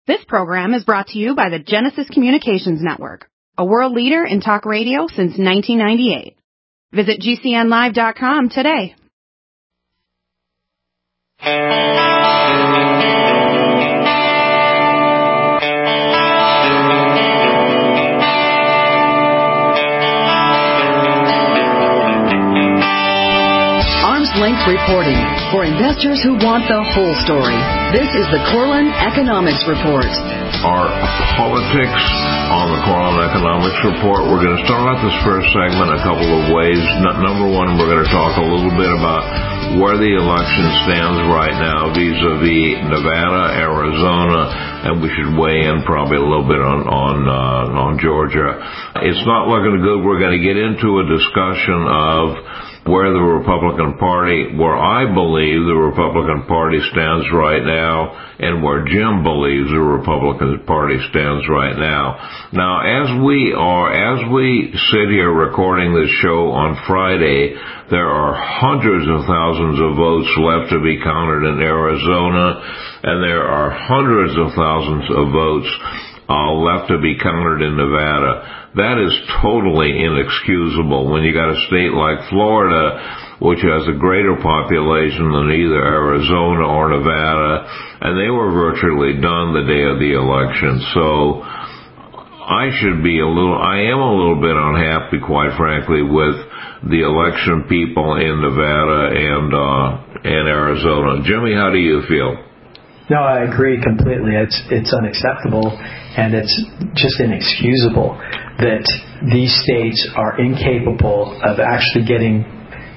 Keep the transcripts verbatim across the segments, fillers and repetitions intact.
This program is brought to you by the Genesis Communications Network, a world leader in talk radio since nineteen ninety-eight. Visit G C N live dot com today. Length reporting for investors who want the whole story. This is the Corlin Economics Report. Our politics on the Corlin Economics Report. We're going to start out this first segment a couple of ways. Number one, we're going to talk a little bit about where the election stands right now vis-a-vis Nevada, Arizona, and we should weigh in probably a little bit on on, uh, on Georgia. It's not looking good. We're going to get into a discussion of where the Republican Party, where I believe the Republican Party stands right now, and where Jim believes the Republican Party stands right now. Now, as we are, as we sit here recording this show on Friday, there are hundreds of thousands of votes left to be counted in Arizona, and there are hundreds of thousands of votes uh, left to be counted in Nevada. That is totally inexcusable when you got a state like Florida, which has a greater population than either Arizona or Nevada, and they were virtually done the day of the election. So I should be a little, I am a little bit unhappy, quite frankly, with the election people in Nevada and, uh, and Arizona. Jimmy, how do you feel? No, I agree completely. It's it's unacceptable, and it's just inexcusable that these states are incapable of actually getting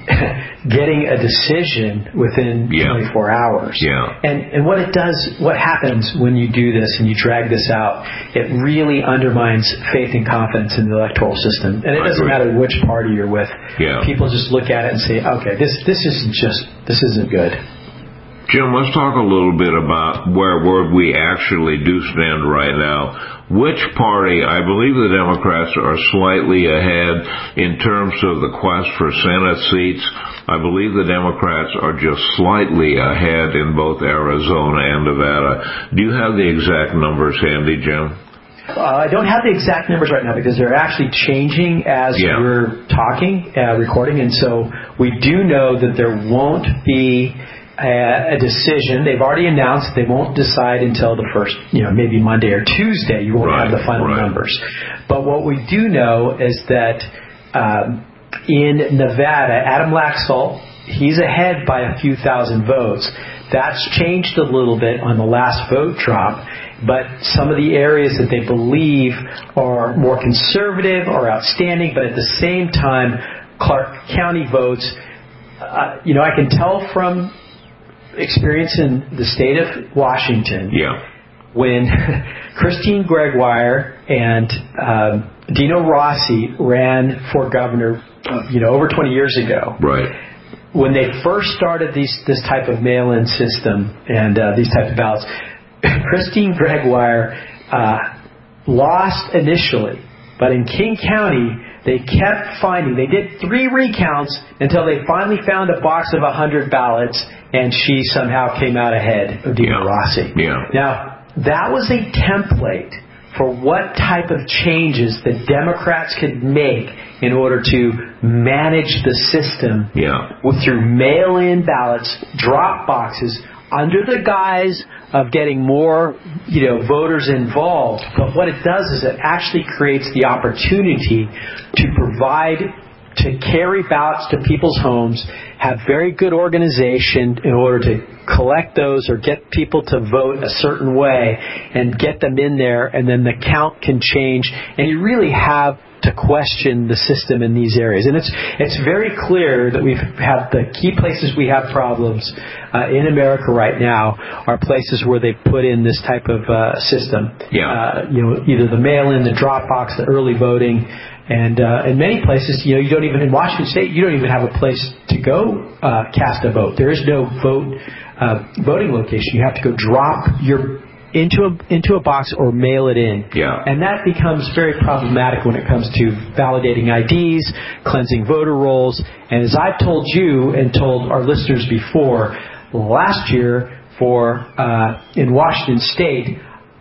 getting a decision within yeah. twenty-four hours. Yeah. And and what it does, what happens when you do this and you drag this out, it really undermines faith and confidence in the electoral system. And it doesn't matter which party you're with. Yeah. People just look at it and say, okay, this this isn't just this isn't good. Jim, let's talk a little bit about where, where we actually do stand right now. Which party, I believe the Democrats are slightly ahead in terms of the quest for Senate seats. I believe the Democrats are just slightly ahead in both Arizona and Nevada. Do you have the exact numbers handy, Jim? Uh, I don't have the exact numbers right now because they're actually changing as yeah. we're talking, uh, recording, and so we do know that there won't be a decision. They've already announced they won't decide until the first, you know, maybe Monday or Tuesday. You won't right, have the final right. numbers. But what we do know is that um, in Nevada, Adam Laxalt, he's ahead by a few thousand votes. That's changed a little bit on the last vote drop. But some of the areas that they believe are more conservative or outstanding, but at the same time, Clark County votes, uh, you know, I can tell from experience in the state of Washington, yeah. when Christine Gregoire and um, Dino Rossi ran for governor, uh, you know, over twenty years ago. Right. When they first started these, this type of mail-in system and uh, these types of ballots, Christine Gregoire uh, lost initially, but in King County, they kept finding, they did three recounts until they finally found a box of one hundred ballots, and she somehow came out ahead of Dino yeah. Rossi. Yeah. Now, that was a template for what type of changes the Democrats could make in order to manage the system yeah. with, through mail-in ballots, drop boxes, under the guise of getting more, you know, voters involved. But what it does is it actually creates the opportunity to provide, to carry ballots to people's homes, have very good organization in order to collect those or get people to vote a certain way and get them in there, and then the count can change. And you really have to question the system in these areas. And it's it's very clear that we've had the key places we have problems uh, in America right now are places where they've put in this type of uh, system. Yeah. Uh, you know, either the mail-in, the drop box, the early voting. And uh, in many places, you know, you don't even, in Washington State, you don't even have a place to go uh, cast a vote. There is no vote uh, voting location. You have to go drop your into a into a box or mail it in. Yeah. And that becomes very problematic when it comes to validating I Ds, cleansing voter rolls. And as I've told you and told our listeners before, last year for uh, in Washington State,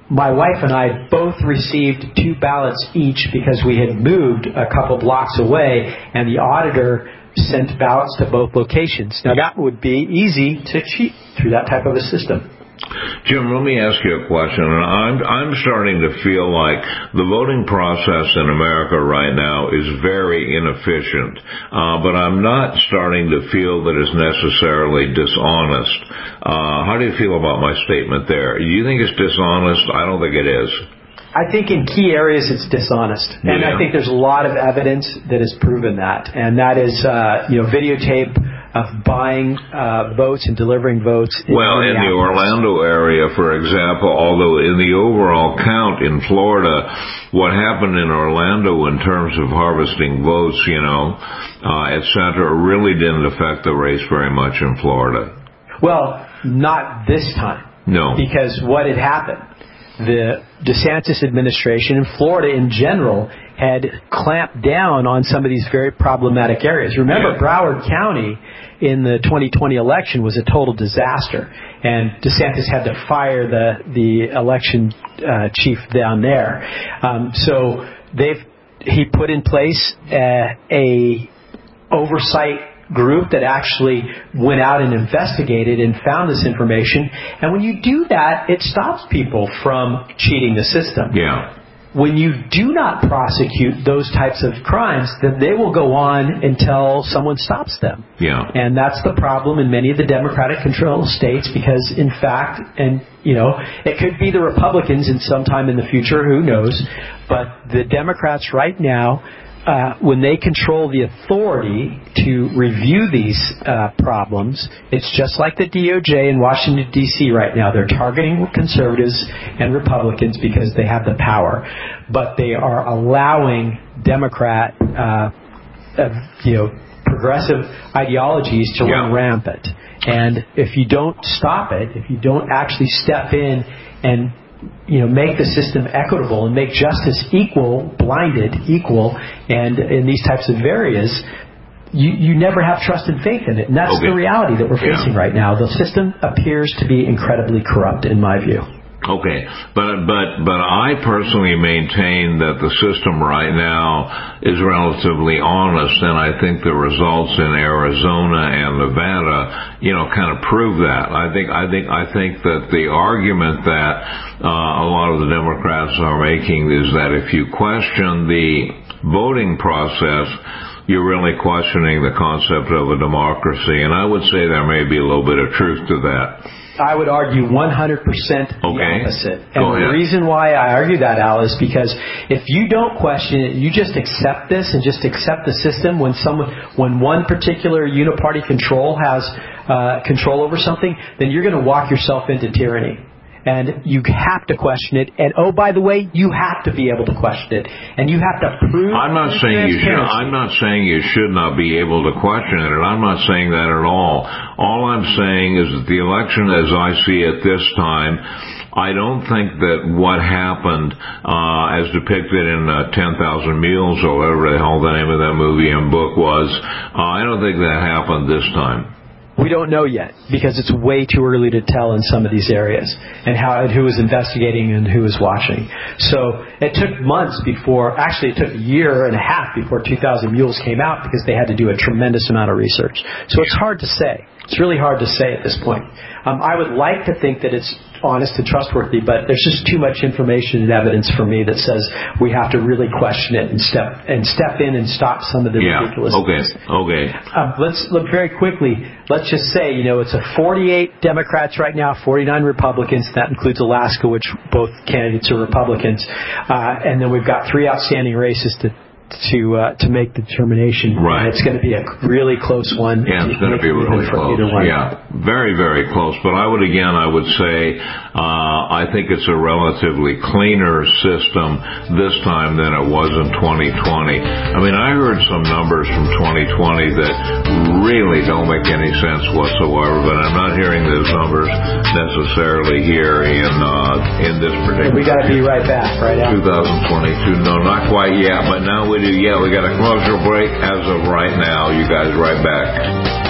my wife and I both received two ballots each because we had moved a couple blocks away, and the auditor sent ballots to both locations. Now, that would be easy to cheat through that type of a system. Jim, let me ask you a question. I'm I'm starting to feel like the voting process in America right now is very inefficient, uh, but I'm not starting to feel that it's necessarily dishonest. Uh, how do you feel about my statement there? Do you think it's dishonest? I don't think it is. I think in key areas it's dishonest, and yeah. I think there's a lot of evidence that has proven that, and that is, uh, you know, videotape of buying uh, votes and delivering votes. Well, in the Orlando area, for example, although in the overall count in Florida, what happened in Orlando in terms of harvesting votes, you know, uh, et cetera, really didn't affect the race very much in Florida. Well, not this time. No. Because what had happened, the DeSantis administration and Florida in general had clamped down on some of these very problematic areas. Remember, yeah. Broward County in the twenty twenty election was a total disaster, and DeSantis had to fire the the election uh, chief down there. Um, so they've he put in place a, a oversight group that actually went out and investigated and found this information. And when you do that, it stops people from cheating the system. Yeah. When you do not prosecute those types of crimes, then they will go on until someone stops them. Yeah. And that's the problem in many of the Democratic-controlled states because, in fact, and, you know, it could be the Republicans in some time in the future, who knows, but the Democrats right now, Uh, when they control the authority to review these uh, problems, it's just like the D O J in Washington, D C right now. They're targeting conservatives and Republicans because they have the power. But they are allowing Democrat, uh, uh, you know, progressive ideologies to yeah. run rampant. And if you don't stop it, if you don't actually step in and you know, make the system equitable and make justice equal, blinded, equal, and in these types of areas, you, you never have trust and faith in it. And that's okay. the reality that we're facing yeah. right now. The system appears to be incredibly corrupt, in my view. Okay, but but but I personally maintain that the system right now is relatively honest, and I think the results in Arizona and Nevada, you know, kind of prove that. I think I think I think that the argument that uh, a lot of the Democrats are making is that if you question the voting process, you're really questioning the concept of a democracy, and I would say there may be a little bit of truth to that. I would argue one hundred percent the okay. opposite. And the reason why I argue that, Al, is because if you don't question it, you just accept this and just accept the system when someone, when one particular uniparty control has uh, control over something, then you're going to walk yourself into tyranny. And you have to question it. And oh, by the way, you have to be able to question it. And you have to prove. I'm not saying you should. I'm not saying you should not be able to question it. And I'm not saying that at all. All I'm saying is that the election, as I see it this time, I don't think that what happened, uh, as depicted in uh, ten thousand Mules, or whatever the hell the name of that movie and book was, uh, I don't think that happened this time. We don't know yet because it's way too early to tell in some of these areas and how and who was investigating and who was watching. So it took months before, actually it took a year and a half before two thousand Mules came out because they had to do a tremendous amount of research. So it's hard to say. It's really hard to say at this point. Um, I would like to think that it's honest and trustworthy, but there's just too much information and evidence for me that says we have to really question it and step and step in and stop some of the yeah. ridiculous okay. things. Okay. Um, let's look very quickly. Let's just say, you know, it's a forty-eight Democrats right now, forty-nine Republicans. That includes Alaska, which both candidates are Republicans. Uh, and then we've got three outstanding races to to uh, to make the determination. Right. And it's going to be a really close one. Yeah, it's going to be really close. Yeah, very, very close. But I would, again, I would say uh, I think it's a relatively cleaner system this time than it was in twenty twenty. I mean, I heard some numbers from twenty twenty that really don't make any sense whatsoever, but I'm not hearing those numbers necessarily here in uh, in this particular. We got to be right back, right? twenty twenty-two. No, not quite yet, but now we do. Yeah, we got a commercial break as of right now. You guys right back.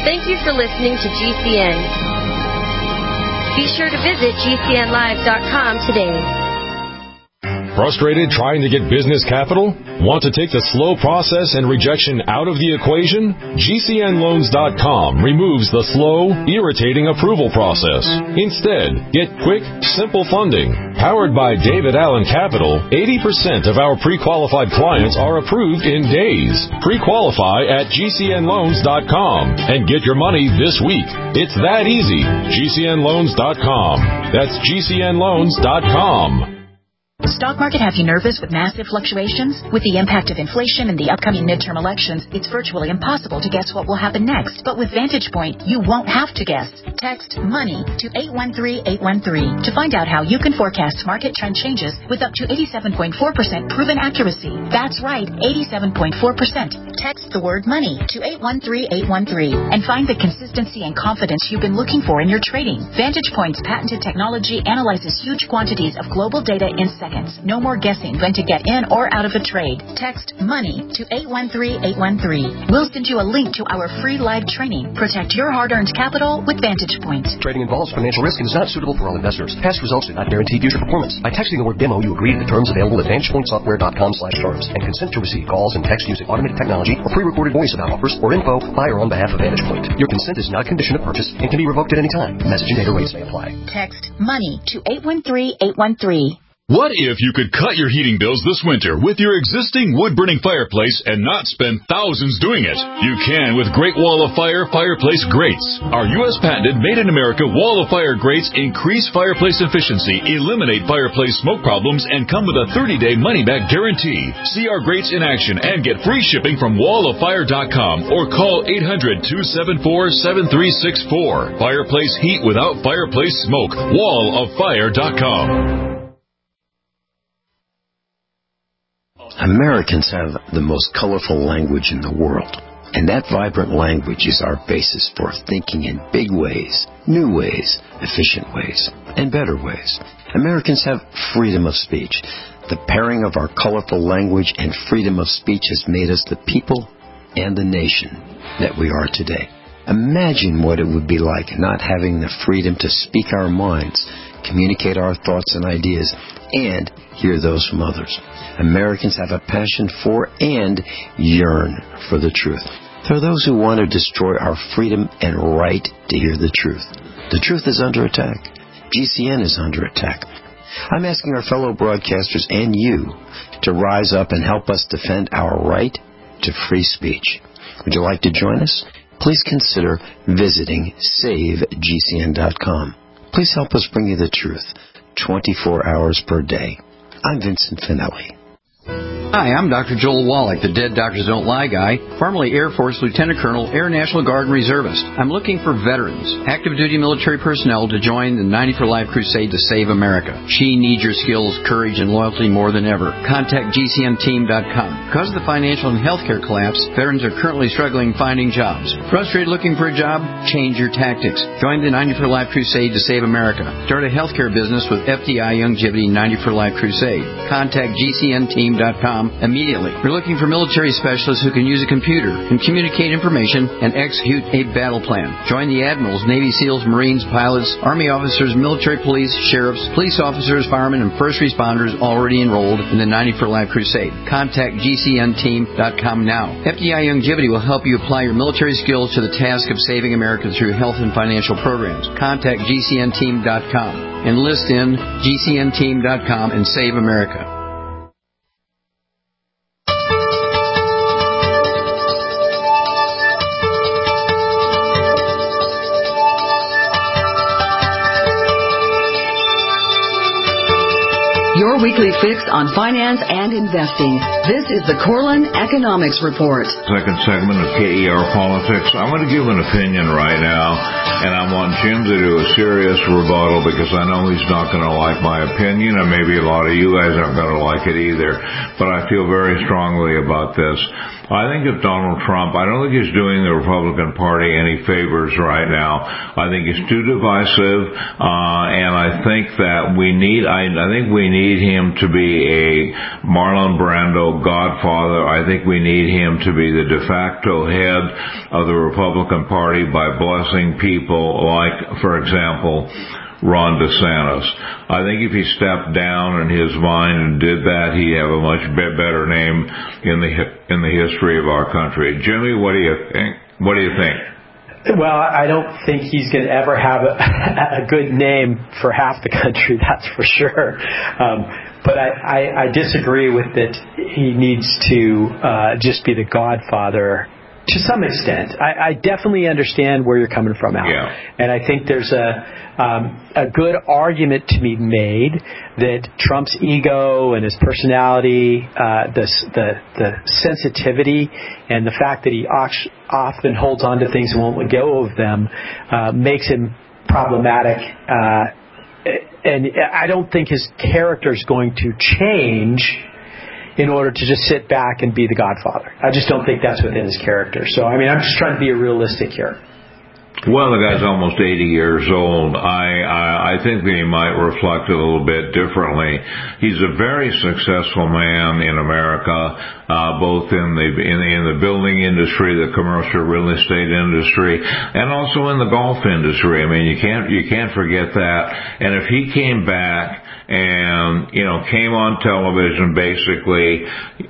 Thank you for listening to G C N. Be sure to visit G C N live dot com today. Frustrated trying to get business capital? Want to take the slow process and rejection out of the equation? G C N loans dot com removes the slow, irritating approval process. Instead, get quick, simple funding. Powered by David Allen Capital, eighty percent of our pre-qualified clients are approved in days. Pre-qualify at G C N loans dot com and get your money this week. It's that easy. G C N loans dot com. That's G C N loans dot com. The stock market have you nervous with massive fluctuations? With the impact of inflation and the upcoming midterm elections, it's virtually impossible to guess what will happen next. But with Vantage Point, you won't have to guess. Text MONEY to eight one three eight one three to find out how you can forecast market trend changes with up to eighty-seven point four percent proven accuracy. That's right, eighty-seven point four percent. Text the word MONEY to eight one three eight one three and find the consistency and confidence you've been looking for in your trading. Vantage Point's patented technology analyzes huge quantities of global data in seconds. No more guessing when to get in or out of a trade. Text MONEY to eight one three eight one three. We'll send you a link to our free live training. Protect your hard-earned capital with Vantage Point. Trading involves financial risk and is not suitable for all investors. Past results do not guarantee future performance. By texting the word demo, you agree to the terms available at vantage point software dot com slash terms and consent to receive calls and text using automated technology or pre-recorded voice about offers or info by or on behalf of Vantage Point. Your consent is not a condition of purchase and can be revoked at any time. Message and data rates may apply. Text MONEY to eight one three eight one three. What if you could cut your heating bills this winter with your existing wood-burning fireplace and not spend thousands doing it? You can with Great Wall of Fire Fireplace Grates. Our U S patented made-in-America Wall of Fire grates increase fireplace efficiency, eliminate fireplace smoke problems, and come with a thirty-day money-back guarantee. See our grates in action and get free shipping from wall of fire dot com or call eight hundred two seven four seven three six four. Fireplace heat without fireplace smoke. wall of fire dot com. Americans have the most colorful language in the world, and that vibrant language is our basis for thinking in big ways, new ways, efficient ways, and better ways. Americans have freedom of speech. The pairing of our colorful language and freedom of speech has made us the people and the nation that we are today. Imagine what it would be like not having the freedom to speak our minds, communicate our thoughts and ideas, and hear those from others. Americans have a passion for and yearn for the truth. There are those who want to destroy our freedom and right to hear the truth. The truth is under attack. G C N is under attack. I'm asking our fellow broadcasters and you to rise up and help us defend our right to free speech. Would you like to join us? Please consider visiting save G C N dot com. Please help us bring you the truth twenty-four hours per day. I'm Vincent Finelli. Hi, I'm Doctor Joel Wallach, the Dead Doctors Don't Lie guy, formerly Air Force Lieutenant Colonel, Air National Guard and Reservist. I'm looking for veterans, active duty military personnel to join the ninety for Life crusade to save America. She needs your skills, courage, and loyalty more than ever. Contact G C N team dot com. Because of the financial and healthcare collapse, veterans are currently struggling finding jobs. Frustrated looking for a job? Change your tactics. Join the ninety for Life crusade to save America. Start a healthcare business with F D I Longevity ninety for Life crusade. Contact G C N team dot com immediately. We're looking for military specialists who can use a computer and communicate information and execute a battle plan. Join the admirals, Navy SEALs, Marines, pilots, Army officers, military police, sheriffs, police officers, firemen, and first responders already enrolled in the ninety for Life crusade. Contact G C N team dot com now. F D I Longevity will help you apply your military skills to the task of saving America through health and financial programs. Contact G C N team dot com. Enlist in G C N team dot com and save America. Your weekly fix on finance and investing. This is the Corlin Economics Report. Second segment of K E R Politics. I'm going to give an opinion right now, and I want Jim to do a serious rebuttal because I know he's not going to like my opinion, and maybe a lot of you guys aren't going to like it either. But I feel very strongly about this. I think if Donald Trump, I don't think he's doing the Republican Party any favors right now. I think he's too divisive, uh, and I think that we need, I, I think we need him him to be a Marlon Brando godfather. I think we need him to be the de facto head of the Republican Party by blessing people like, for example, Ron DeSantis. I think if he stepped down in his mind and did that, he'd have a much better name in the in the history of our country. Jimmy, what do you think? What do you think? Well, I don't think he's going to ever have a, a good name for half the country, that's for sure. Um, but I, I, I disagree with that he needs to uh, just be the godfather to some extent. I, I definitely understand where you're coming from, Al. Yeah. And I think there's a um, a good argument to be made that Trump's ego and his personality, uh, the, the the sensitivity, and the fact that he often holds on to things and won't let go of them uh, makes him problematic. Uh, and I don't think his character is going to change in order to just sit back and be the godfather. I just don't think that's within his character. So, I mean, I'm just trying to be realistic here. Well, the guy's almost eighty years old. I, I I think that he might reflect a little bit differently. He's a very successful man in America, uh, both in the in, in the building industry, the commercial real estate industry, and also in the golf industry. I mean, you can't you can't forget that. And if he came back and, you know, came on television basically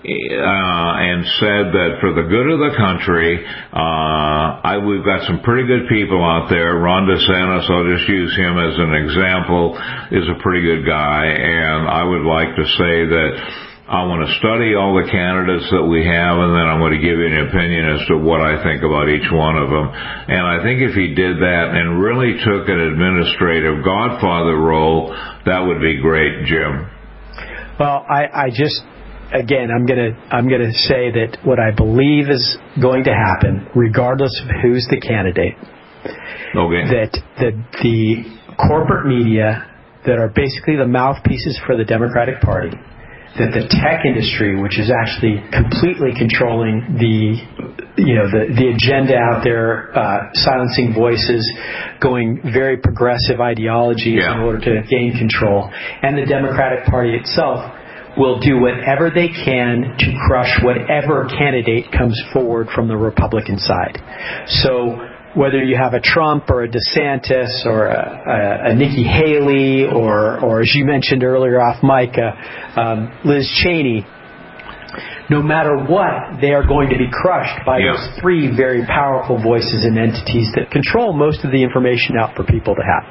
uh, and said that for the good of the country, uh, I we've got some pretty good people out there. Ron DeSantis, I'll just use him as an example, is a pretty good guy, and I would like to say that I want to study all the candidates that we have, and then I'm going to give you an opinion as to what I think about each one of them. And I think if he did that and really took an administrative godfather role, that would be great, Jim. Well, I, I just, again, I'm going to I'm going to say that what I believe is going to happen, regardless of who's the candidate, okay. that that the corporate media that are basically the mouthpieces for the Democratic Party, that the tech industry, which is actually completely controlling the, you know, the, the agenda out there, uh, silencing voices, going very progressive ideologies yeah. in order to gain control, and the Democratic Party itself will do whatever they can to crush whatever candidate comes forward from the Republican side. So whether you have a Trump or a DeSantis or a, a, a Nikki Haley or, or as you mentioned earlier off mic, uh, um, Liz Cheney, no matter what, they are going to be crushed by yeah. those three very powerful voices and entities that control most of the information out for people to have.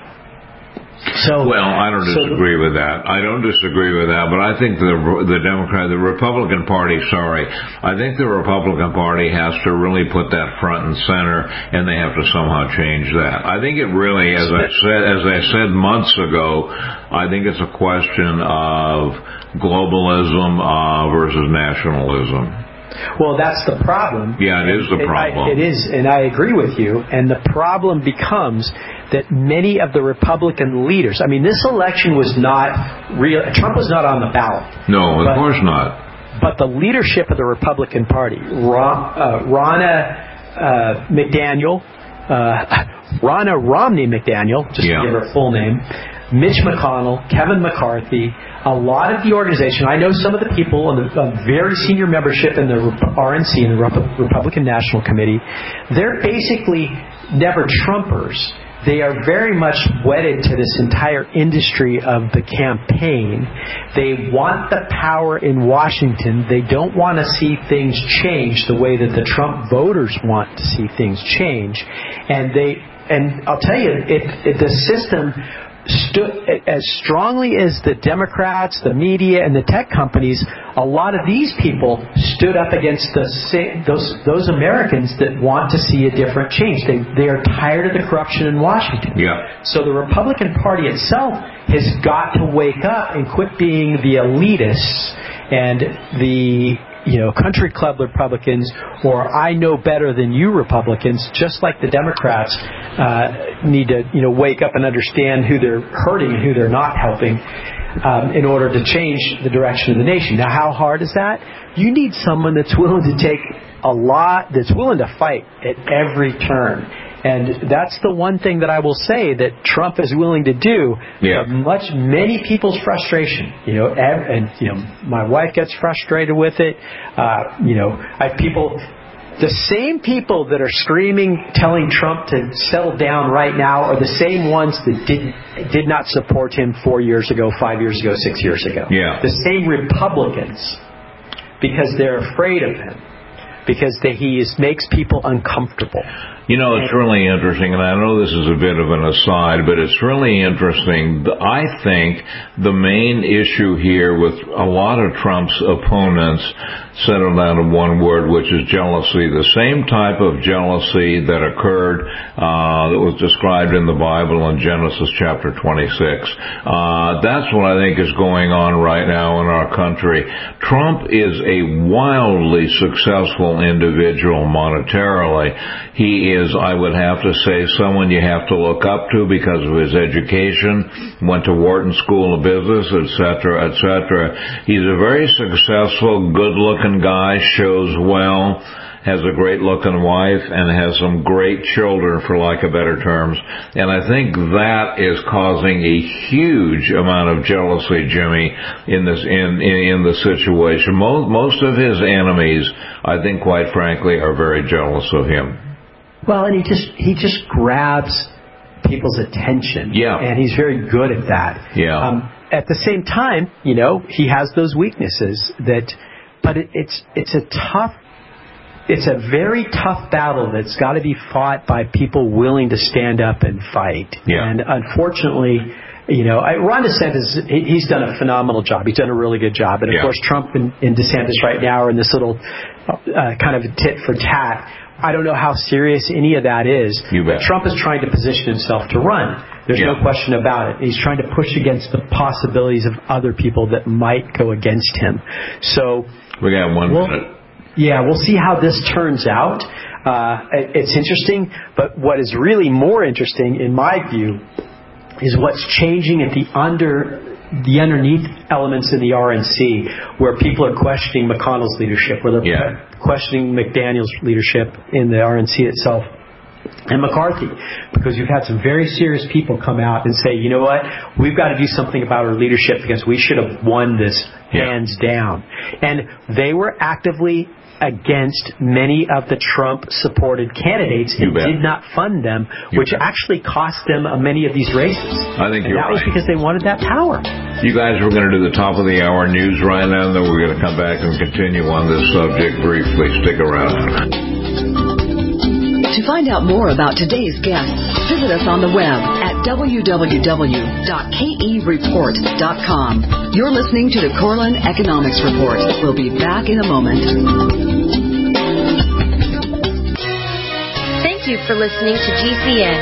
So, well, I don't disagree so, with that. I don't disagree with that, but I think the the Democrat, the Republican Party, sorry, I think the Republican Party has to really put that front and center, and they have to somehow change that. I think it really, as I said, as I said months ago, I think it's a question of globalism uh, versus nationalism. Well, that's the problem. Yeah, it is the problem. It, I, it is, and I agree with you. And the problem becomes that many of the Republican leaders, I mean, this election was not real. Trump was not on the ballot. No, of but, course not. But the leadership of the Republican Party, Ron, uh, Ronna uh, McDaniel, uh, Ronna Romney McDaniel, just yeah. to give her full name, Mitch McConnell, Kevin McCarthy, a lot of the organization, I know some of the people in the uh, very senior membership in the R N C, in the Rep- Republican National Committee, they're basically never Trumpers. They are very much wedded to this entire industry of the campaign. They want the power in Washington. They don't want to see things change the way that the Trump voters want to see things change. And they, and I'll tell you, it, it, the system stood as strongly as the Democrats, the media, and the tech companies. A lot of these people stood up against the those those Americans that want to see a different change. They they are tired of the corruption in Washington. Yeah. So the Republican Party itself has got to wake up and quit being the elitists and the you know, country club Republicans, or I know better than you Republicans, just like the Democrats uh, need to, you know, wake up and understand who they're hurting and who they're not helping um, in order to change the direction of the nation. Now, how hard is that? You need someone that's willing to take a lot, that's willing to fight at every turn. And that's the one thing that I will say that Trump is willing to do. Yeah. Much, many people's frustration. You know, and, and you know, my wife gets frustrated with it. Uh, you know, I people. The same people that are screaming, telling Trump to settle down right now are the same ones that did did not support him four years ago, five years ago, six years ago. Yeah. The same Republicans, because they're afraid of him, because they, he is, makes people uncomfortable. You know, it's really interesting, and I know this is a bit of an aside, but it's really interesting. I think the main issue here with a lot of Trump's opponents settled down to one word, which is jealousy. The same type of jealousy that occurred, uh, that was described in the Bible in Genesis chapter twenty-six. Uh, that's what I think is going on right now in our country. Trump is a wildly successful individual monetarily. He is, I would have to say, someone you have to look up to because of his education, went to Wharton School of Business, et cetera, et cetera. He's a very successful, good-looking guy, shows well, has a great-looking wife, and has some great children, for lack of better terms. And I think that is causing a huge amount of jealousy, Jimmy, in this in in, in the situation. Most, most of his enemies, I think, quite frankly, are very jealous of him. Well, and he just he just grabs people's attention. Yeah. And he's very good at that. Yeah. Um, at the same time, you know, he has those weaknesses that, but it, it's it's a tough, it's a very tough battle that's got to be fought by people willing to stand up and fight. Yeah. And unfortunately, you know, I, Ron DeSantis, he, he's done a phenomenal job. He's done a really good job. And of Yeah. course, Trump and, and DeSantis right now are in this little uh, kind of tit for tat. I don't know how serious any of that is. You bet. Trump is trying to position himself to run. There's Yeah. no question about it. He's trying to push against the possibilities of other people that might go against him. So we got one we'll, minute. Yeah, we'll see how this turns out. Uh, it, it's interesting, but what is really more interesting, in my view, is what's changing at the under the underneath elements in the R N C, where people are questioning McConnell's leadership, where they're Yeah. questioning McDaniel's leadership in the R N C itself, and McCarthy, because you've had some very serious people come out and say, you know what, we've got to do something about our leadership because we should have won this Yeah. hands down. And they were actively against many of the Trump-supported candidates and did not fund them, You which bet. actually cost them uh, many of these races. I think and you're that was right. because they wanted that power. You guys, we're going to do the top of the hour news right now, and then we're going to come back and continue on this subject briefly. Stick around. To find out more about today's guests, visit us on the web at w w w dot k e report dot com. You're listening to the Corlin Economics Report. We'll be back in a moment. Thank you for listening to G C N.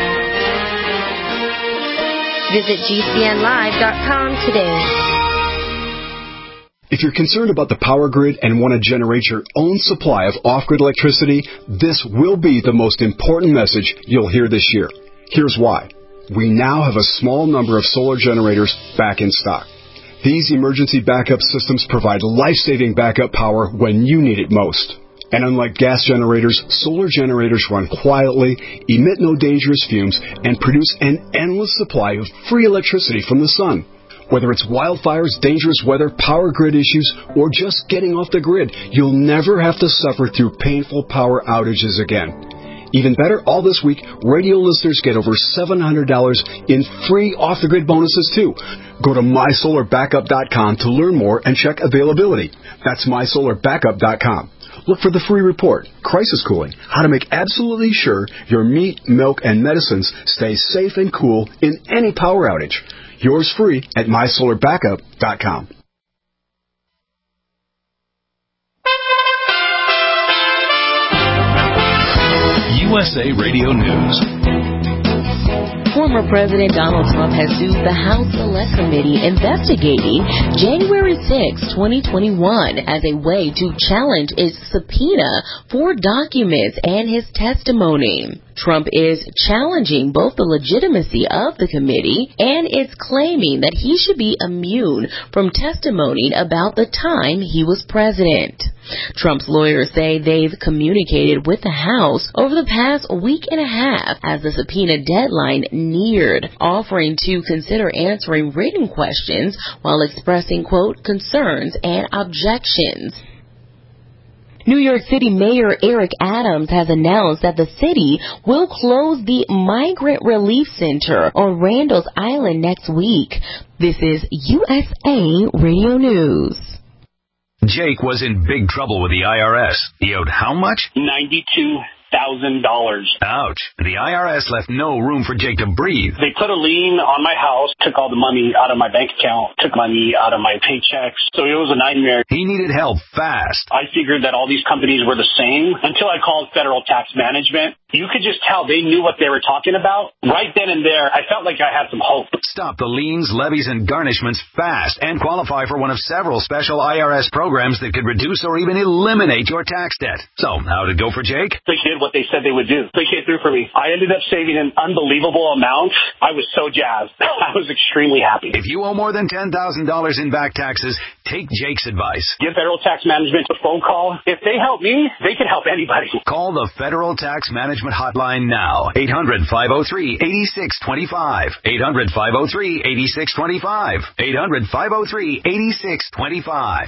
Visit G C N live dot com today. If you're concerned about the power grid and want to generate your own supply of off-grid electricity, this will be the most important message you'll hear this year. Here's why. We now have a small number of solar generators back in stock. These emergency backup systems provide life-saving backup power when you need it most. And unlike gas generators, solar generators run quietly, emit no dangerous fumes, and produce an endless supply of free electricity from the sun. Whether it's wildfires, dangerous weather, power grid issues, or just getting off the grid, you'll never have to suffer through painful power outages again. Even better, all this week, radio listeners get over seven hundred dollars in free off-the-grid bonuses, too. Go to my solar backup dot com to learn more and check availability. That's my solar backup dot com. Look for the free report, Crisis Cooling, how to make absolutely sure your meat, milk, and medicines stay safe and cool in any power outage. Yours free at my solar backup dot com. U S A Radio News. Former President Donald Trump has sued the House Select Committee investigating January sixth, twenty twenty-one as a way to challenge its subpoena for documents and his testimony. Trump is challenging both the legitimacy of the committee and is claiming that he should be immune from testimony about the time he was president. Trump's lawyers say they've communicated with the House over the past week and a half as the subpoena deadline neared, offering to consider answering written questions while expressing, quote, concerns and objections. New York City Mayor Eric Adams has announced that the city will close the Migrant Relief Center on Randall's Island next week. This is U S A Radio News. Jake was in big trouble with the I R S. He owed how much? ninety-two thousand dollars. Ouch. The I R S left no room for Jake to breathe. They put a lien on my house, took all the money out of my bank account, took money out of my paychecks. So it was a nightmare. He needed help fast. I figured that all these companies were the same until I called Federal Tax Management. You could just tell they knew what they were talking about. Right then and there, I felt like I had some hope. Stop the liens, levies, and garnishments fast and qualify for one of several special I R S programs that could reduce or even eliminate your tax debt. So, how'd it go for Jake? They did what they said they would do. They came through for me. I ended up saving an unbelievable amount. I was so jazzed. I was extremely happy. If you owe more than ten thousand dollars in back taxes, take Jake's advice. Give Federal Tax Management a phone call. If they help me, they can help anybody. Call the Federal Tax Management Hotline now. eight hundred, five oh three, eight six two five. eight hundred, five oh three, eight six two five. eight hundred, five oh three, eight six two five.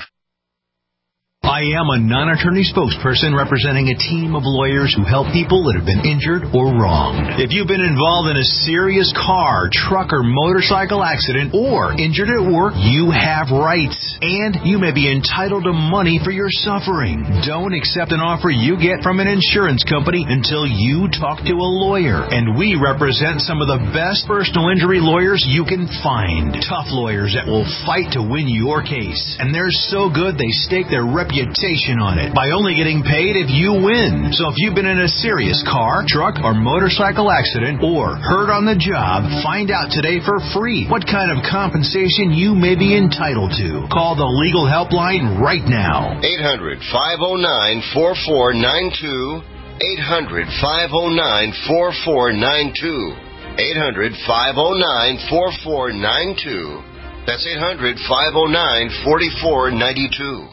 I am a non-attorney spokesperson representing a team of lawyers who help people that have been injured or wronged. If you've been involved in a serious car, truck, or motorcycle accident or injured at work, you have rights, and you may be entitled to money for your suffering. Don't accept an offer you get from an insurance company until you talk to a lawyer, and we represent some of the best personal injury lawyers you can find. Tough lawyers that will fight to win your case, and they're so good they stake their reputation on it by only getting paid if you win. So if you've been in a serious car, truck, or motorcycle accident or hurt on the job, find out today for free what kind of compensation you may be entitled to. Call the legal helpline right now. eight hundred, five oh nine, four four nine two. eight hundred, five oh nine, four four nine two. eight hundred, five oh nine, four four nine two. That's eight hundred, five oh nine, four four nine two.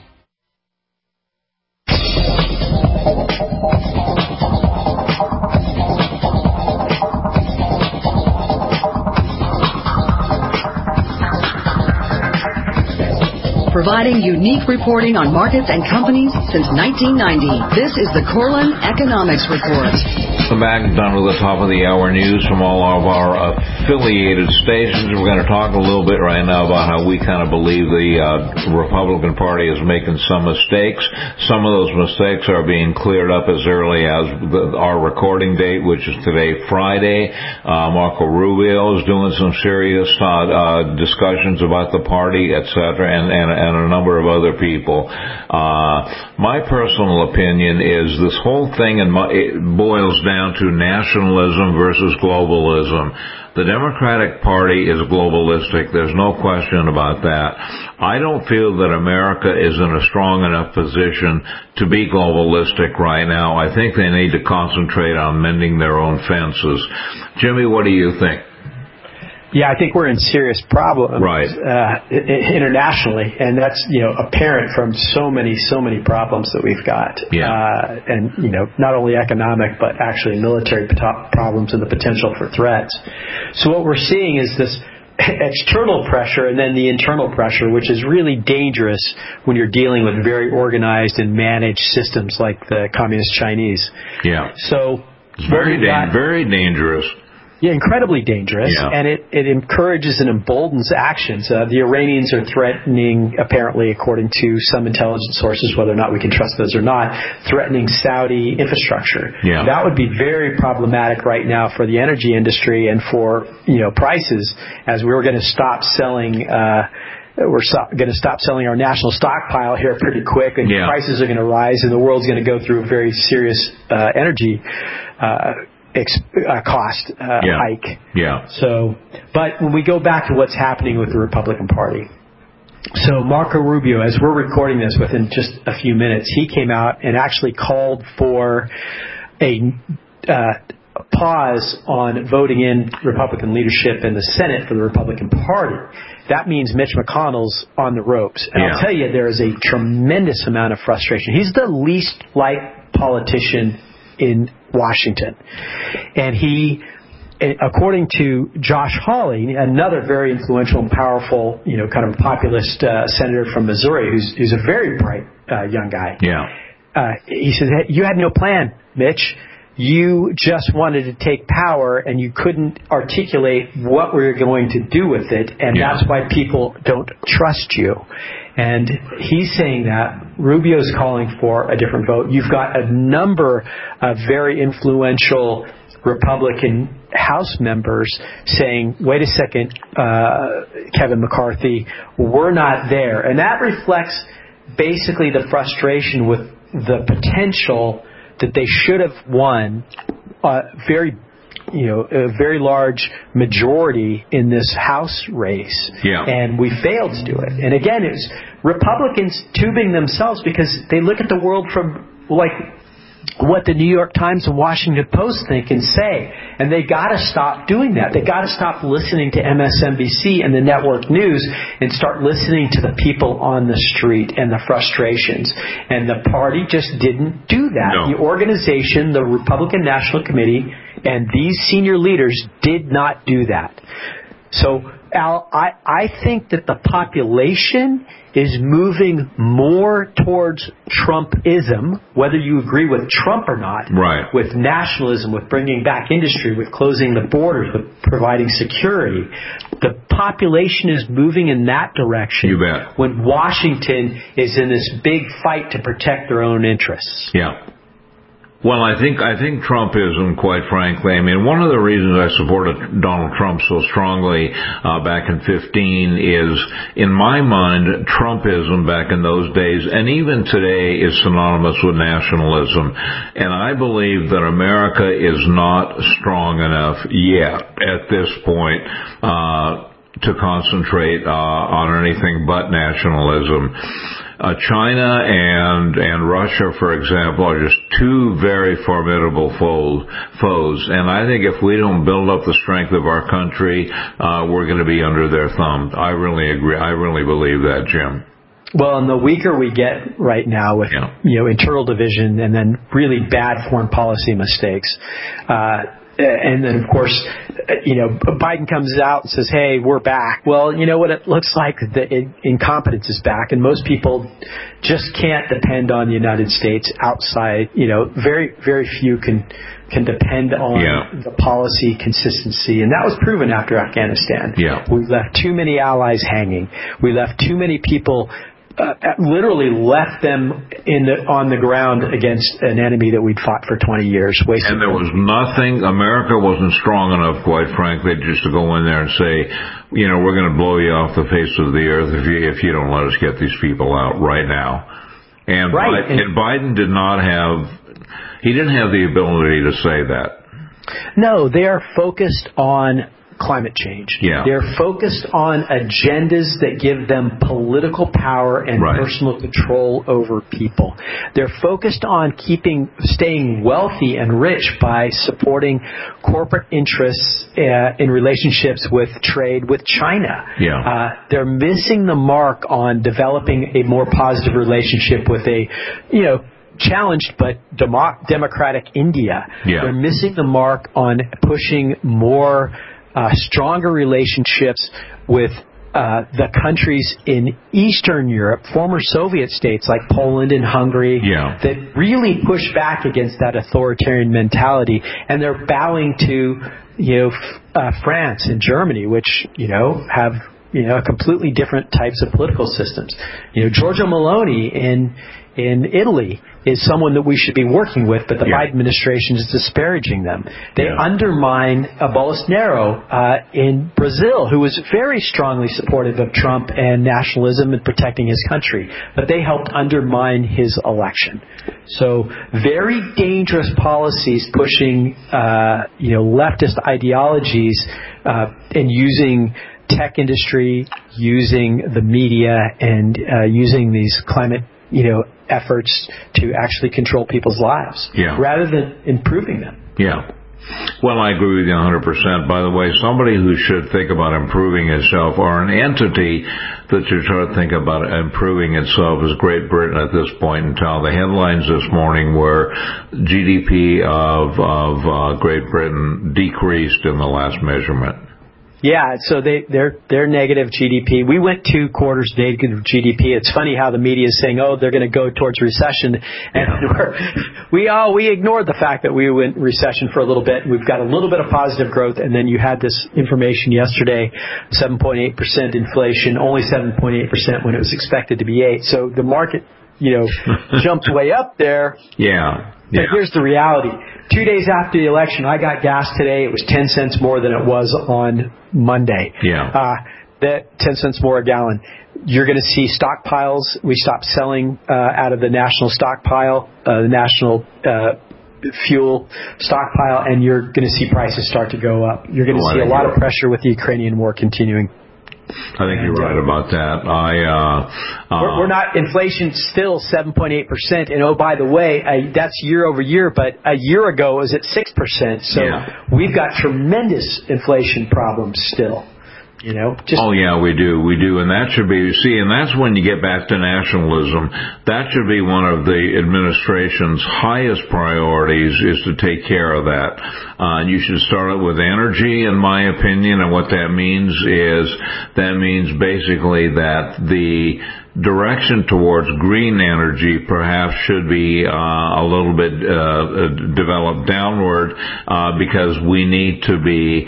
Providing unique reporting on markets and companies since nineteen ninety. This is the Corlin Economics Report. Welcome back. Done with the top of the hour news from all of our affiliated stations. We're going to talk a little bit right now about how we kind of believe the uh, Republican Party is making some mistakes. Some of those mistakes are being cleared up as early as the, our recording date, which is today, Friday. Uh, Marco Rubio is doing some serious uh, uh, discussions about the party, et cetera, and, and, and a number of other people. Uh, my personal opinion is this whole thing and it boils down to nationalism versus globalism. The Democratic Party is globalistic. There's no question about that. I don't feel that America is in a strong enough position to be globalistic right now. I think they need to concentrate on mending their own fences. Jimmy, what do you think? Yeah, I think we're in serious problems right. uh, internationally, and that's, you know, apparent from so many, so many problems that we've got. Yeah. Uh, and, you know, not only economic, but actually military problems and the potential for threats. So what we're seeing is this external pressure and then the internal pressure, which is really dangerous when you're dealing with very organized and managed systems like the Communist Chinese. Yeah. So it's very, da- very dangerous. Yeah, incredibly dangerous, yeah. and it, it encourages and emboldens actions. Uh, the Iranians are threatening, apparently, according to some intelligence sources, whether or not we can trust those or not, threatening Saudi infrastructure. Yeah. That would be very problematic right now for the energy industry and for, you know, prices, as we're going to stop selling. Uh, We're so, going to stop selling our national stockpile here pretty quick, and yeah. prices are going to rise, and the world's going to go through a very serious uh, energy uh Ex- uh, cost uh, yeah. hike. Yeah. So, but when we go back to what's happening with the Republican Party, so Marco Rubio, as we're recording this within just a few minutes, he came out and actually called for a uh, pause on voting in Republican leadership in the Senate for the Republican Party, that means Mitch McConnell's on the ropes. And yeah. I'll tell you, there is a tremendous amount of frustration. He's the least liked politician in Washington. And he, according to Josh Hawley, another very influential and powerful, you know, kind of populist uh, senator from Missouri, who's, who's a very bright uh, young guy. Yeah. Uh, he says, hey, you had no plan, Mitch. You just wanted to take power, and you couldn't articulate what we were going to do with it, and yeah. that's why people don't trust you. And he's saying that. Rubio's calling for a different vote. You've got a number of very influential Republican House members saying, wait a second, uh, Kevin McCarthy, we're not there. And that reflects basically the frustration with the potential that they should have won a very, you know, a very large majority in this House race. Yeah. And we failed to do it. And again, it's Republicans tubing themselves because they look at the world from, like, what the New York Times and Washington Post think and say. And they got to stop doing that. They got to stop listening to M S N B C and the network news and start listening to the people on the street and the frustrations. And the party just didn't do that. No. The organization, the Republican National Committee, and these senior leaders did not do that. So, Al, I, I think that the population is moving more towards Trumpism, whether you agree with Trump or not, right. with nationalism, with bringing back industry, with closing the borders, with providing security. The population is moving in that direction. You bet. When Washington is in this big fight to protect their own interests. Yeah. Well, I think I think Trumpism, quite frankly, I mean, one of the reasons I supported Donald Trump so strongly uh, back in fifteen is, in my mind, Trumpism back in those days, and even today, is synonymous with nationalism. And I believe that America is not strong enough yet at this point uh, to concentrate uh, on anything but nationalism. Uh, China and and Russia, for example, are just two very formidable foes. Foes, and I think if we don't build up the strength of our country, uh, we're going to be under their thumb. I really agree. I really believe that, Jim. Well, and the weaker we get right now with yeah. you know internal division and then really bad foreign policy mistakes. Uh, And then, of course, you know, Biden comes out and says, hey, we're back. Well, you know what it looks like? The incompetence is back. And most people just can't depend on the United States outside. You know, very, very few can can depend on yeah. the policy consistency. And that was proven after Afghanistan. Yeah. We left too many allies hanging. We left too many people Uh, literally left them in the, on the ground against an enemy that we'd fought for twenty years. And there was nothing, America wasn't strong enough, quite frankly, just to go in there and say, you know, we're going to blow you off the face of the earth if you, if you don't let us get these people out right now. And, right. Biden, and Biden did not have, he didn't have the ability to say that. No, they are focused on climate change. Yeah. They're focused on agendas that give them political power and right. personal control over people. They're focused on keeping, staying wealthy and rich by supporting corporate interests uh, in relationships with trade with China. Yeah. Uh, they're missing the mark on developing a more positive relationship with a, you know, challenged but demo- democratic India. Yeah. They're missing the mark on pushing more Uh, stronger relationships with uh, the countries in Eastern Europe, former Soviet states like Poland and Hungary, yeah. that really push back against that authoritarian mentality, and they're bowing to, you know, f- uh, France and Germany, which, you know, have, you know, completely different types of political systems. You know, Giorgia Meloni in in Italy is someone that we should be working with, but the yeah. Biden administration is disparaging them. They yeah. undermine uh, Bolsonaro uh, in Brazil, who was very strongly supportive of Trump and nationalism and protecting his country, but they helped undermine his election. So very dangerous policies pushing uh, you know leftist ideologies uh, and using tech industry, using the media, and uh, using these climate you know, efforts to actually control people's lives yeah. rather than improving them. Yeah. Well, I agree with you one hundred percent. By the way, somebody who should think about improving itself, or an entity that should try to think about improving itself, is Great Britain at this point in time. The headlines this morning were G D P of, of uh, Great Britain decreased in the last measurement. Yeah, so they, they're they're negative G D P. We went two quarters negative G D P. It's funny how the media is saying, oh, they're going to go towards recession. And we're, we all, we ignored the fact that we went recession for a little bit. We've got a little bit of positive growth, and then you had this information yesterday, seven point eight percent inflation, only seven point eight percent when it was expected to be eight. So the market, you know, jumped way up there. Yeah. But yeah. here's the reality. Two days after the election, I got gas today. It was ten cents more than it was on Monday. Yeah. Uh, that ten cents more a gallon. You're going to see stockpiles. We stopped selling uh, out of the national stockpile, uh, the national uh, fuel stockpile, and you're going to see prices start to go up. You're going to see a lot of pressure with the Ukrainian war continuing. I think you're right about that. I, uh, uh, we're, we're not, inflation's still seven point eight percent. And oh, by the way, I, that's year over year, but a year ago it was at six percent. So yeah. we've got tremendous inflation problems still. You know, just oh yeah, we do, we do, and that should be, see, and that's when you get back to nationalism. That should be one of the administration's highest priorities, is to take care of that. Uh, and you should start it with energy, in my opinion, and what that means is, that means basically that the direction towards green energy perhaps should be uh, a little bit uh, developed downward, uh, because we need to be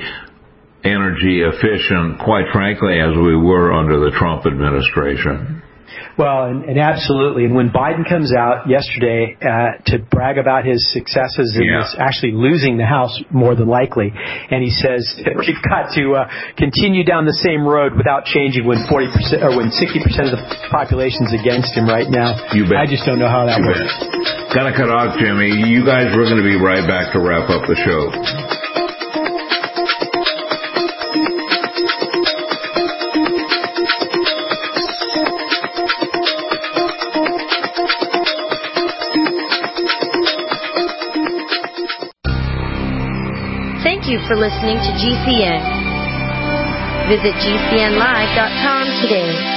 energy efficient, quite frankly, as we were under the Trump administration. Well, and, and absolutely. And when Biden comes out yesterday uh, to brag about his successes and yeah. is actually losing the House more than likely, and he says we've got to uh, continue down the same road without changing when forty percent or when sixty percent of the population's against him right now. You bet. I just don't know how that you works. Gotta cut off, Jimmy. You guys, we're going to be right back to wrap up the show. Thank you for listening to G C N. Visit G C N live dot com today.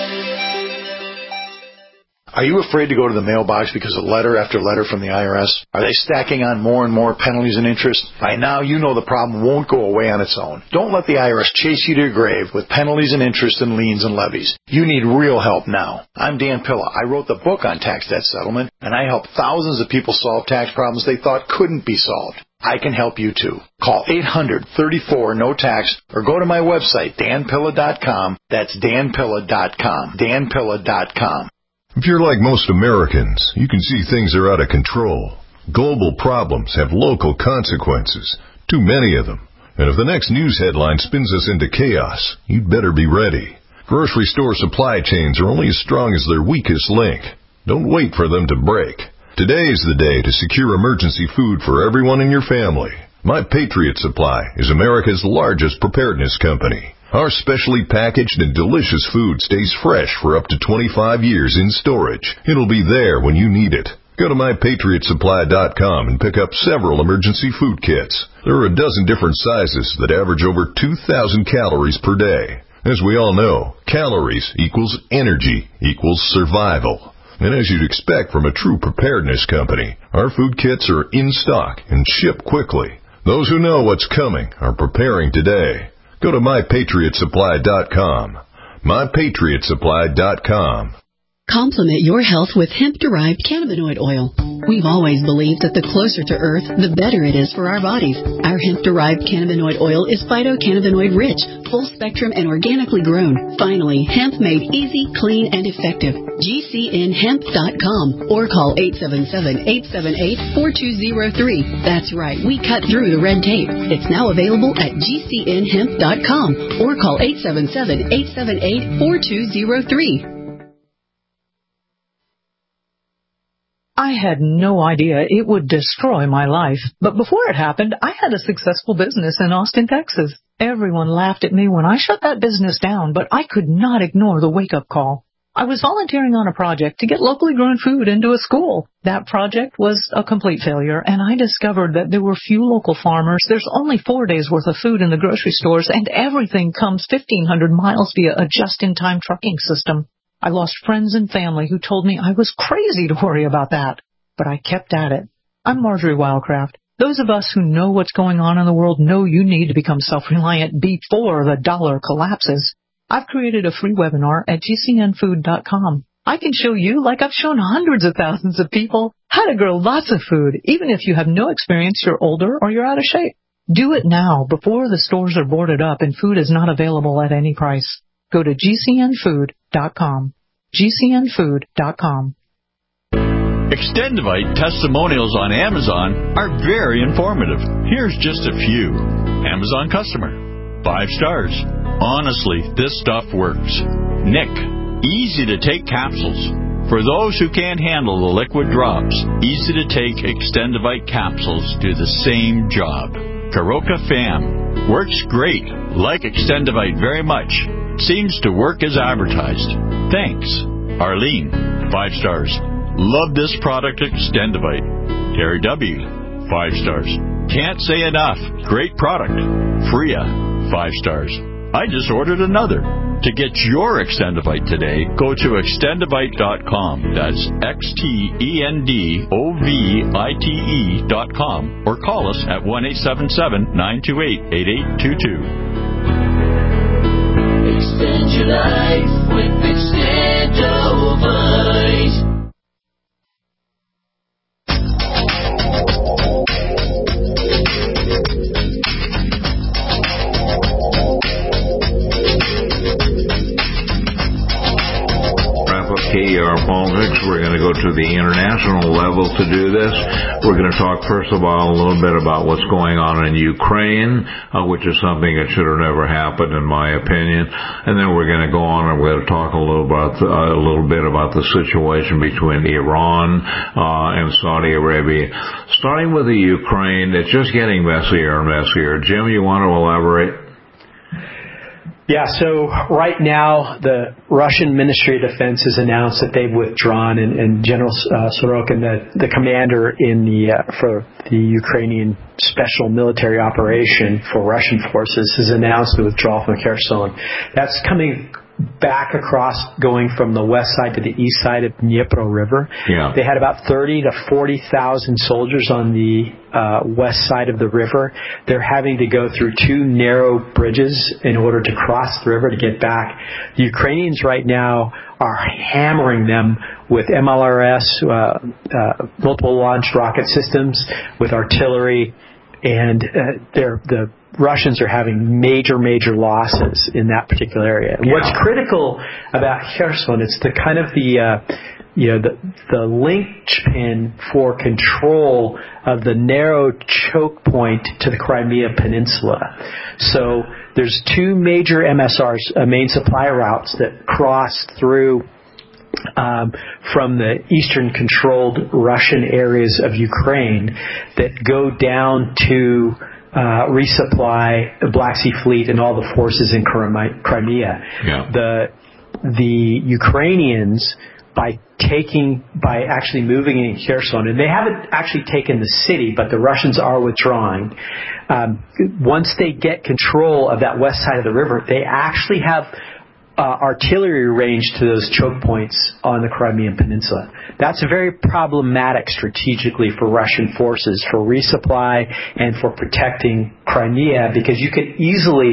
Are you afraid to go to the mailbox because of letter after letter from the I R S? Are they stacking on more and more penalties and interest? By now, you know the problem won't go away on its own. Don't let the I R S chase you to your grave with penalties and interest and liens and levies. You need real help now. I'm Dan Pilla. I wrote the book on tax debt settlement, and I help thousands of people solve tax problems they thought couldn't be solved. I can help you too. Call eight hundred, thirty-four, no tax or go to my website, dan pilla dot com. That's dan pilla dot com. dan pilla dot com. If you're like most Americans, you can see things are out of control. Global problems have local consequences, too many of them. And if the next news headline spins us into chaos, you'd better be ready. Grocery store supply chains are only as strong as their weakest link. Don't wait for them to break. Today is the day to secure emergency food for everyone in your family. My Patriot Supply is America's largest preparedness company. Our specially packaged and delicious food stays fresh for up to twenty-five years in storage. It'll be there when you need it. Go to my patriot supply dot com and pick up several emergency food kits. There are a dozen different sizes that average over two thousand calories per day. As we all know, calories equals energy equals survival. And as you'd expect from a true preparedness company, our food kits are in stock and ship quickly. Those who know what's coming are preparing today. Go to my patriot supply dot com. my patriot supply dot com. Complement your health with hemp-derived cannabinoid oil. We've always believed that the closer to Earth, the better it is for our bodies. Our hemp-derived cannabinoid oil is phytocannabinoid-rich, full-spectrum, and organically grown. Finally, hemp made easy, clean, and effective. G C N hemp dot com or call eight seven seven, eight seven eight, four two zero three. That's right, we cut through the red tape. It's now available at G C N hemp dot com or call eight seven seven, eight seven eight, four two zero three. I had no idea it would destroy my life. But before it happened, I had a successful business in Austin, Texas. Everyone laughed at me when I shut that business down, but I could not ignore the wake-up call. I was volunteering on a project to get locally grown food into a school. That project was a complete failure, and I discovered that there were few local farmers. There's only four days' worth of food in the grocery stores, and everything comes fifteen hundred miles via a just-in-time trucking system. I lost friends and family who told me I was crazy to worry about that, but I kept at it. I'm Marjorie Wildcraft. Those of us who know what's going on in the world know you need to become self-reliant before the dollar collapses. I've created a free webinar at G C N food dot com. I can show you, like I've shown hundreds of thousands of people, how to grow lots of food, even if you have no experience, you're older, or you're out of shape. Do it now, before the stores are boarded up and food is not available at any price. Go to G C N food dot com. G C N food dot com. Extendivite testimonials on Amazon are very informative. Here's just a few. Amazon customer. Five stars. Honestly, this stuff works. Nick. Easy to take capsules. For those who can't handle the liquid drops, easy to take Extendivite capsules do the same job. Karoka Fam. Works great. Like Extendivite very much. Seems to work as advertised. Thanks. Arlene. Five stars. Love this product, Extendivite. Terry W. Five stars. Can't say enough. Great product. Freya. Five stars. I just ordered another. To get your Extendivite today, go to extendivite dot com. That's X T E N D O V I T E dot com. Or call us at one eight seven seven, nine two eight, eight eight two two. Extend your life with Extendivite. K E R Politics. We're going to go to the international level to do this. We're going to talk, first of all, a little bit about what's going on in Ukraine, uh, which is something that should have never happened, in my opinion. And then we're going to go on and we're going to talk a little about uh, a little bit about the situation between Iran uh, and Saudi Arabia. Starting with the Ukraine, it's just getting messier and messier. Jim, you want to elaborate? Yeah, so right now the Russian Ministry of Defense has announced that they've withdrawn, and, and General uh, Sorokin, the, the commander in the uh, for the Ukrainian Special Military Operation for Russian forces, has announced the withdrawal from Kherson. That's coming back across, going from the west side to the east side of Dnipro River. Yeah. They had about thirty to forty thousand soldiers on the uh, west side of the river. They're having to go through two narrow bridges in order to cross the river to get back. The Ukrainians right now are hammering them with M L R S, uh, uh, multiple launched rocket systems, with artillery, and uh, they're the Russians are having major, major losses in that particular area. Yeah. What's critical about Kherson, it's the kind of the, uh, you know, the, the linchpin for control of the narrow choke point to the Crimea Peninsula. So there's two major M S Rs, uh, main supply routes that cross through Um, from the eastern controlled Russian areas of Ukraine that go down to uh, resupply the Black Sea Fleet and all the forces in Crimea. Yeah. The the Ukrainians, by taking, by actually moving in Kherson, and they haven't actually taken the city, but the Russians are withdrawing. Um, once they get control of that west side of the river, they actually have Uh, artillery range to those choke points on the Crimean Peninsula. That's very problematic strategically for Russian forces, for resupply and for protecting Crimea, because you could easily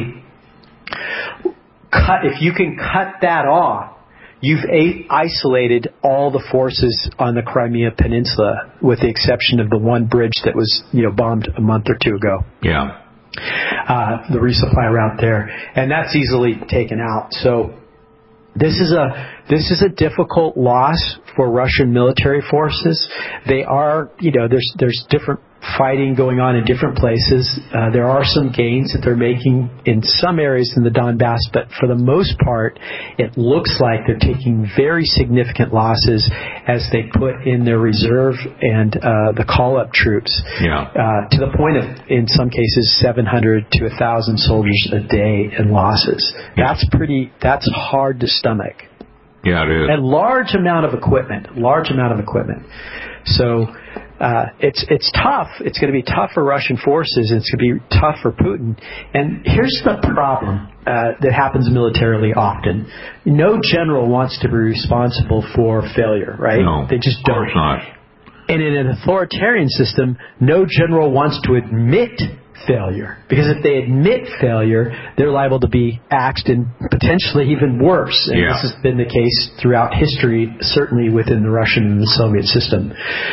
cut, if you can cut that off, you've a- isolated all the forces on the Crimea Peninsula, with the exception of the one bridge that was, you know, bombed a month or two ago. Yeah. Uh, the resupply route there, and that's easily taken out. So this is a this is a difficult loss for Russian military forces. They are, you know, there's there's different fighting going on in different places. Uh, there are some gains that they're making in some areas in the Donbass, but for the most part, it looks like they're taking very significant losses as they put in their reserve and uh, the call-up troops. Yeah. Uh, to the point of, in some cases, seven hundred to one thousand soldiers a day in losses. That's pretty. That's hard to stomach. Yeah, it is. A large amount of equipment, large amount of equipment. So uh, it's it's tough. It's going to be tough for Russian forces. It's going to be tough for Putin. And here's the problem uh, that happens militarily often. No general wants to be responsible for failure, right? No, they just don't. Of course not. And in an authoritarian system, no general wants to admit failure, because if they admit failure, they're liable to be axed and potentially even worse. And yeah. this has been the case throughout history, certainly within the Russian and the Soviet system.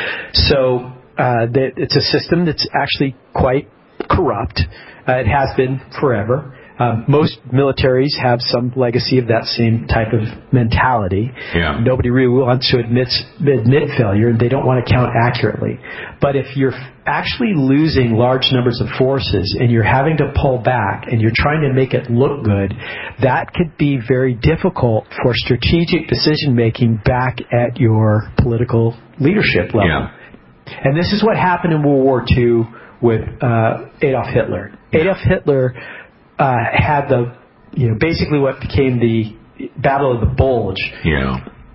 So uh, that it's a system that's actually quite corrupt. Uh, it has been forever. Uh, most militaries have some legacy of that same type of mentality. Yeah. Nobody really wants to admit, admit failure, and they don't want to count accurately. But if you're actually losing large numbers of forces and you're having to pull back and you're trying to make it look good, that could be very difficult for strategic decision-making back at your political leadership level. Yeah. And this is what happened in World War Two with uh, Adolf Hitler. Adolf Hitler Uh, had the, you know, basically what became the Battle of the Bulge. Yeah.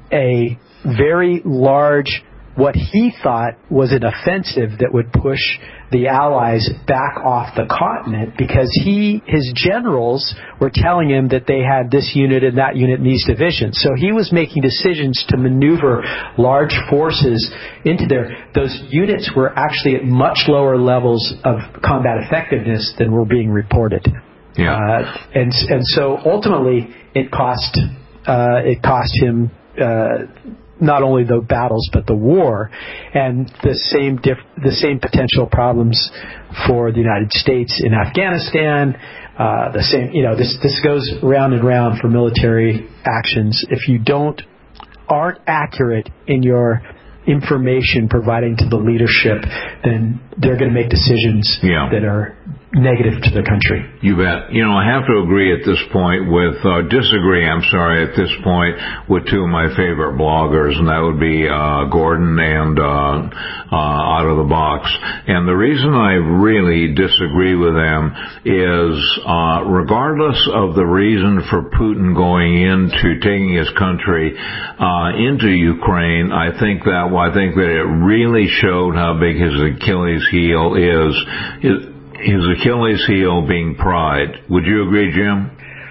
A very large, what he thought was an offensive that would push the Allies back off the continent, because he, his generals were telling him that they had this unit and that unit and these divisions. So he was making decisions to maneuver large forces into there. Those units were actually at much lower levels of combat effectiveness than were being reported. Yeah. Uh, and and so ultimately it cost uh, it cost him uh, not only the battles but the war, and the same diff- the same potential problems for the United States in Afghanistan. Uh, the same, you know, this this goes round and round for military actions. If you don't aren't accurate in your information providing to the leadership, then they're going to make decisions yeah. that are negative to the country. You bet. You know, I have to agree at this point with, uh, disagree, I'm sorry, at this point with two of my favorite bloggers, and that would be uh, Gordon and uh, uh, Out of the Box. And the reason I really disagree with them is, uh, regardless of the reason for Putin going into taking his country uh, into Ukraine, I think that well, I think that it really showed how big his Achilles heel is. His, His Achilles heel being pride. Would you agree, Jim?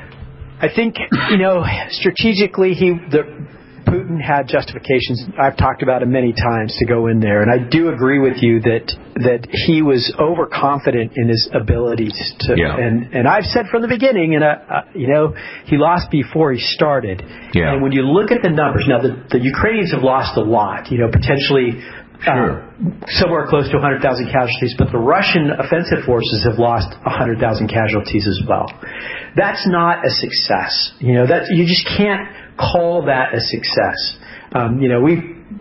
I think, you know, strategically, he the, Putin had justifications. I've talked about it many times to go in there, and I do agree with you that that he was overconfident in his abilities to. Yeah. And and I've said from the beginning, and uh, uh, you know, he lost before he started. Yeah. And when you look at the numbers now, the, the Ukrainians have lost a lot. You know, potentially. Sure. Uh, somewhere close to one hundred thousand casualties, but the Russian offensive forces have lost one hundred thousand casualties as well. That's not a success. You know, that you just can't call that a success. Um, you know, we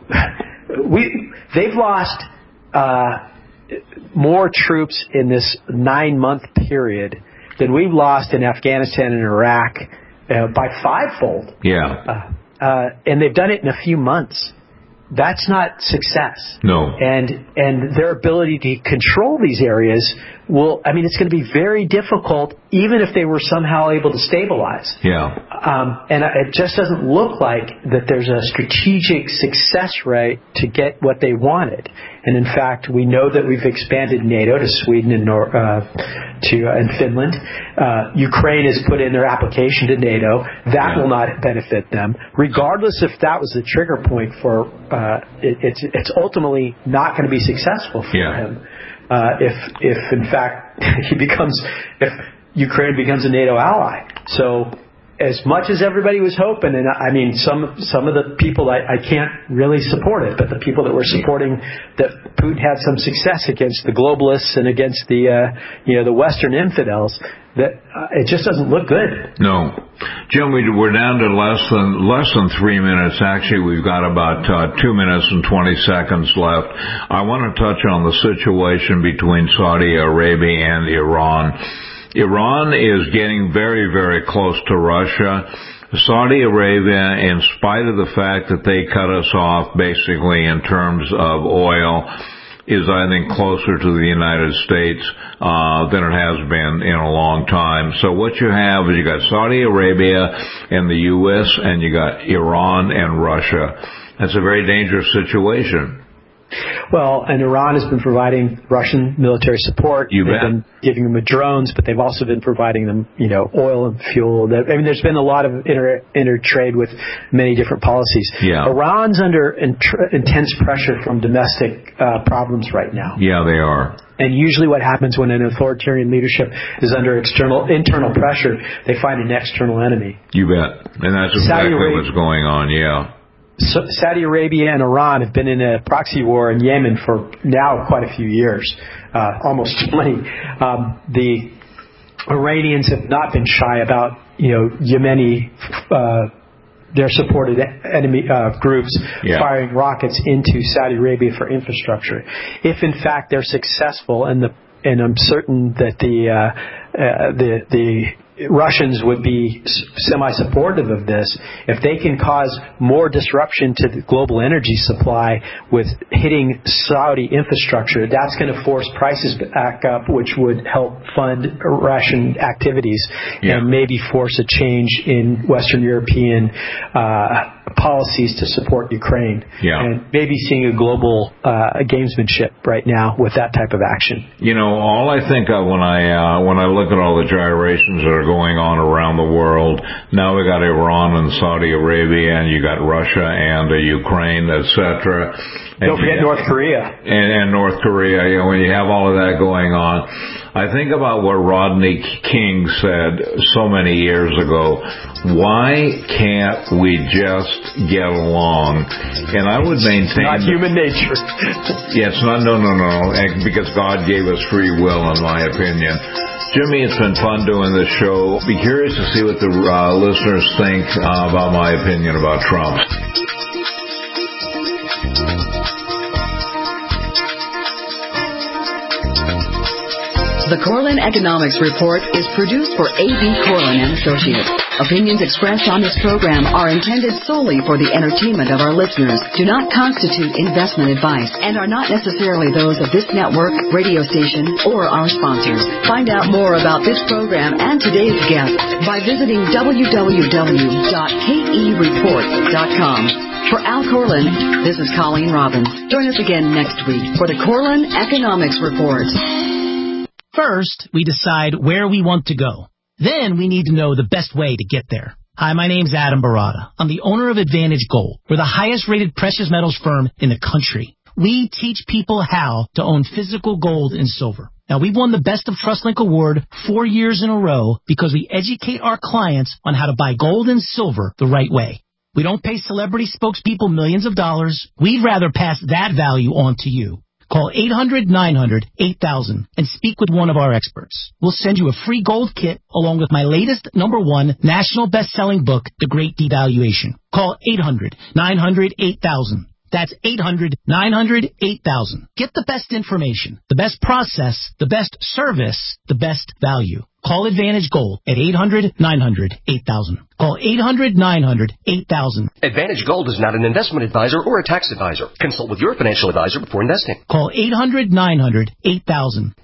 we they've lost uh, more troops in this nine-month period than we've lost in Afghanistan and Iraq uh, by fivefold. Yeah. Uh, uh, and they've done it in a few months. That's not success. No. And and their ability to control these areas will, I mean, it's going to be very difficult, even if they were somehow able to stabilize. Yeah. Um, and it just doesn't look like that there's a strategic success rate to get what they wanted. And in fact, we know that we've expanded NATO to Sweden and Nor- uh, to uh, and Finland. Uh, Ukraine has put in their application to NATO. That yeah. will not benefit them, regardless if that was the trigger point for. Uh, it, it's it's ultimately not going to be successful for yeah. him. Uh, if if in fact he becomes if Ukraine becomes a NATO ally. So as much as everybody was hoping, and I mean some some of the people I, I can't really support it, but the people that were supporting that Putin had some success against the globalists and against the uh, you know the Western infidels, that uh, it just doesn't look good. No. Jim, we, we're down to less than less than three minutes. Actually, we've got about uh, two minutes and twenty seconds left. I want to touch on the situation between Saudi Arabia and Iran. Iran is getting very, very close to Russia. Saudi Arabia, in spite of the fact that they cut us off basically in terms of oil, is, I think, closer to the United States uh, than it has been in a long time. So what you have is you got Saudi Arabia and the U S, and you got Iran and Russia. That's a very dangerous situation. Well, and Iran has been providing Russian military support. You they've bet. been giving them drones, but they've also been providing them, you know, oil and fuel. I mean, there's been a lot of inter, inter-trade with many different policies. Yeah. Iran's under int- intense pressure from domestic uh, problems right now. Yeah, they are. And usually what happens when an authoritarian leadership is under external, internal pressure, they find an external enemy. You bet. And that's exactly what's going on, yeah. So Saudi Arabia and Iran have been in a proxy war in Yemen for now quite a few years, uh, almost twenty. Um, the Iranians have not been shy about, you know, Yemeni, uh, their supported enemy uh, groups yeah. firing rockets into Saudi Arabia for infrastructure. If in fact they're successful, and the and I'm certain that the uh, uh, the the Russians would be semi-supportive of this. If they can cause more disruption to the global energy supply with hitting Saudi infrastructure, that's going to force prices back up, which would help fund Russian activities yeah. and maybe force a change in Western European uh, policies to support Ukraine. Yeah. And maybe seeing a global uh, gamesmanship right now with that type of action. You know, all I think of when I uh, when I look at all the gyrations that are going on around the world, now we got Iran and Saudi Arabia, and you got Russia and uh, Ukraine, et cetera. Don't forget North Korea. And, and North Korea, you know, when you have all of that going on, I think about what Rodney King said so many years ago. Why can't we just get along? And I would maintain... It's not human nature. Yeah, it's not, no, no, no, because God gave us free will, in my opinion. Jimmy, it's been fun doing this show. Be curious to see what the uh, listeners think uh, about my opinion about Trump. The Corlin Economics Report is produced for A B Corlin and Associates. Opinions expressed on this program are intended solely for the entertainment of our listeners, do not constitute investment advice, and are not necessarily those of this network, radio station, or our sponsors. Find out more about this program and today's guest by visiting w w w dot k e report dot com. For Al Corlin, this is Colleen Robbins. Join us again next week for the Corlin Economics Report. First, we decide where we want to go. Then we need to know the best way to get there. Hi, my name's Adam Barada. I'm the owner of Advantage Gold. We're the highest rated precious metals firm in the country. We teach people how to own physical gold and silver. Now, we've won the Best of TrustLink Award four years in a row because we educate our clients on how to buy gold and silver the right way. We don't pay celebrity spokespeople millions of dollars. We'd rather pass that value on to you. Call eight hundred nine hundred eight thousand and speak with one of our experts. We'll send you a free gold kit along with my latest number one national best-selling book, The Great Devaluation. Call eight hundred nine hundred eight thousand. That's eight hundred nine hundred eight thousand. Get the best information, the best process, the best service, the best value. Call Advantage Gold at eight hundred nine hundred eight thousand. Call eight hundred nine hundred eight thousand. Advantage Gold is not an investment advisor or a tax advisor. Consult with your financial advisor before investing. Call eight hundred nine hundred eight thousand.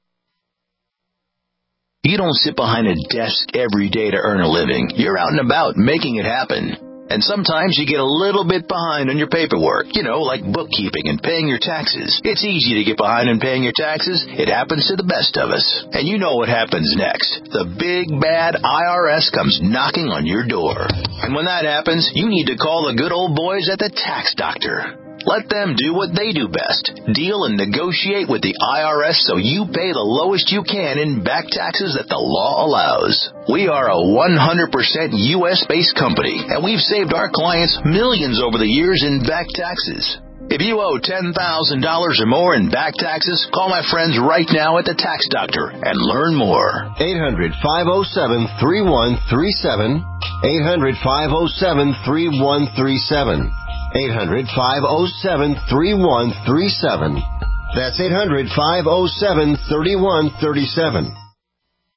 You don't sit behind a desk every day to earn a living. You're out and about making it happen. And sometimes you get a little bit behind on your paperwork, you know, like bookkeeping and paying your taxes. It's easy to get behind on paying your taxes. It happens to the best of us. And you know what happens next. The big, bad I R S comes knocking on your door. And when that happens, you need to call the good old boys at the Tax Doctor. Let them do what they do best. Deal and negotiate with the I R S so you pay the lowest you can in back taxes that the law allows. We are a one hundred percent U S based company, and we've saved our clients millions over the years in back taxes. If you owe ten thousand dollars or more in back taxes, call my friends right now at the Tax Doctor and learn more. eight hundred five oh seven three one three seven. eight hundred five oh seven three one three seven. eight hundred five oh seven three one three seven. That's eight hundred five oh seven three one three seven.